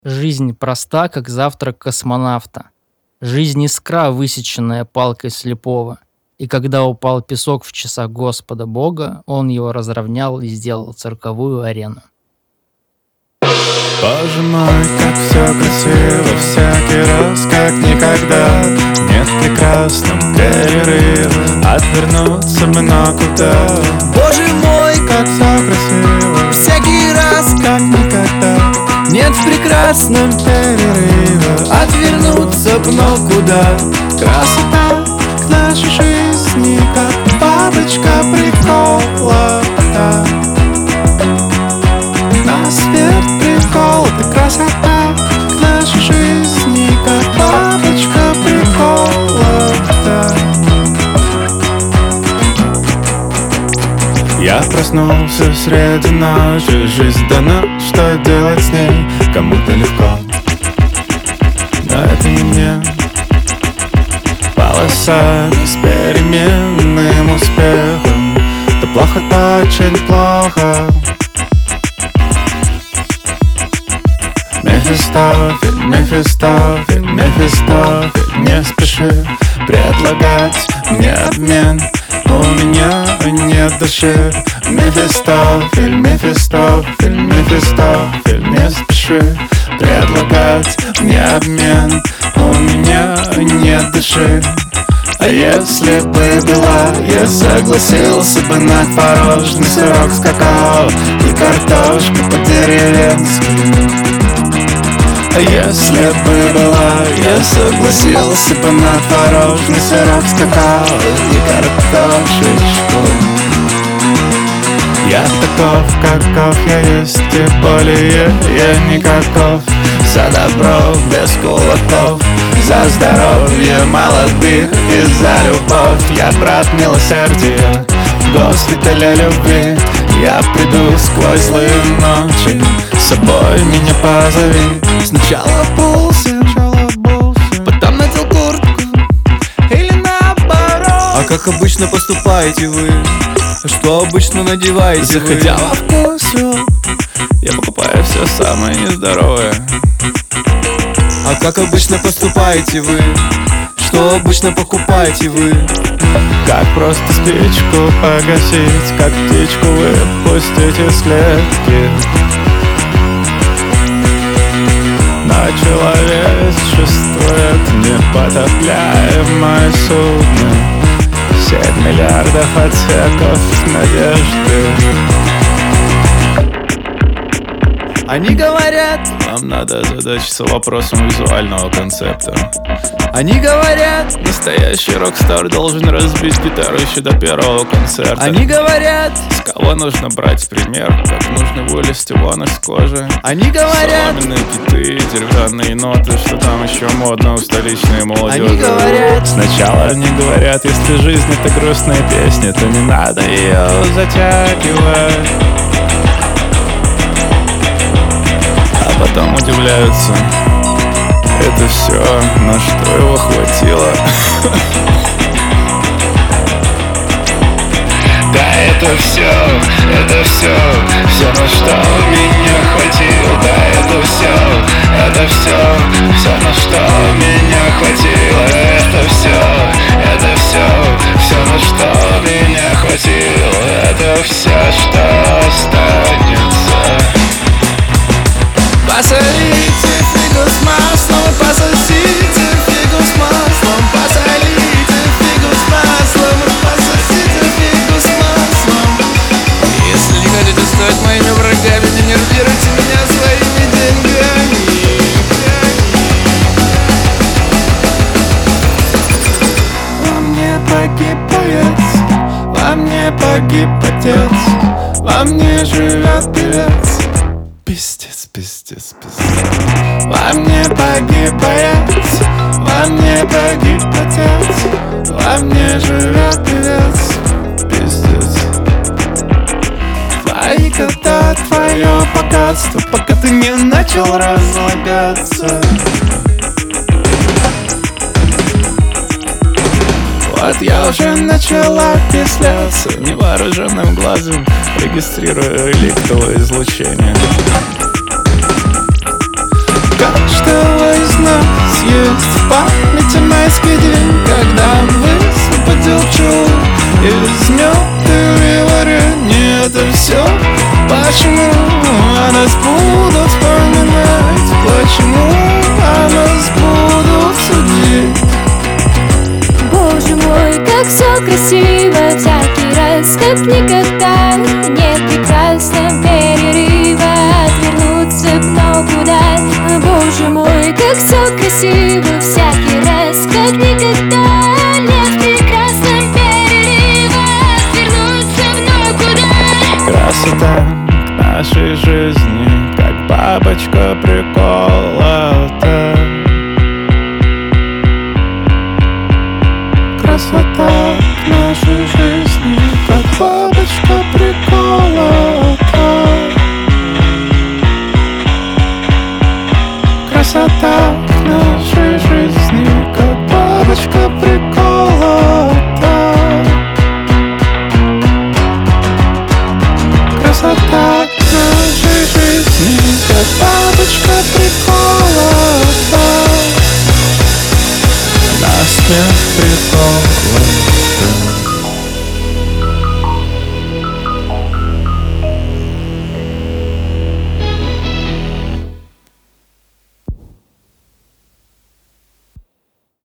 Жизнь проста, как завтрак космонавта. Жизнь искра, высеченная палкой слепого. И когда упал песок в часах Господа Бога, он его разровнял и сделал цирковую арену. Боже мой, как все красиво, всякий раз, как никогда. Нет в прекрасном перерыва, отвернуться бы, но куда? Боже мой, как все красиво, всякий раз, как никогда. Нет в прекрасном перерыва, отвернуться бы, но куда? Красота к нашей жизни, как бабочка прикола. На свет прикол, это красота к нашей жизни, как бабочка прикола. Я проснулся среди ночи, жизнь дана, что делать с ней? Кому-то легко, но это не мне. Полосами с переменным успехом, то плохо, то очень плохо. Мефистофель, Мефистофель, Мефистофель, не спеши предлагать мне обмен, у меня нет души. Мефистофель, Мефистофель, Мефистофель, не спеши предлагать мне обмен, у меня нет души. А если бы была, я согласился бы на творожный сырок с какао и картошку по-деревенски. А если бы была, я согласился бы на творожный сырок с какао и картошечку. Я таков, каков я есть, и более я никаков. За добро без кулаков, за здоровье молодых и за любовь. Я брат милосердия, в госпитале любви. Я приду сквозь злые ночи, с собой меня позови. Сначала пулся, потом надел куртку, или наоборот. А как обычно поступаете вы? Что обычно надеваете вы? Заходя во вкус, я покупаю все самое нездоровое. А как обычно поступаете вы? Что обычно покупаете вы? Как просто спичку погасить, как птичку выпустить из клетки. Но человечествует непотопляемое судно, 7 миллиардов отсеков надежды. Они говорят, нам надо озадачиться вопросом визуального концепта. Они говорят, настоящий рок-стар должен разбить гитару еще до первого концерта. Они говорят, с кого нужно брать пример, как нужно вылезти вон из кожи. Они говорят, соломенные киты, деревянные ноты, что там еще модно у столичной молодежи. Они говорят, сначала они говорят, если жизнь это грустная песня, то не надо ее затягивать. А потом удивляются, это все, на что его хватило. Да, это все, на что меня хватило. Да, это все, на что меня хватило. Это все, на что меня хватило. Это все, что останется. Посолите фигу с маслом, пососите фигу с маслом, посолите фигу с маслом, пососите фигу с маслом. Если не хотите стать моими врагами, не нервируйте меня своими деньгами. Во мне погиб боец, во мне погиб отец, во мне живет певец. Пиздец, пиздец, пиздец. Во мне погиб боец, во мне погиб отец, во мне живет певец. Пиздец. Твои года, твое богатство, пока ты не начал разлагаться. Вот я уже начала окисляться, невооруженным глазом регистрируя реликтовое излучение. есть в памяти майский день, когда высыпает пчел из мед или варенье. Это все почему о нас будут вспоминать, почему о нас будут судить. Боже мой, как все красиво, всякий раз, как никогда. Нет прекрасно перерыва, отвернуться б, но куда? Боже мой, как все красиво, всякий раз, как никогда. Нет прекрасно перерыва, отвернуться б, но куда? Красота нашей жизни, как бабочка приколота. Красота нашей жизни, как бабочка приколота. Красота нашей жизни, как бабочка приколота. Красота нашей жизни, как бабочка приколота. На смех приколота.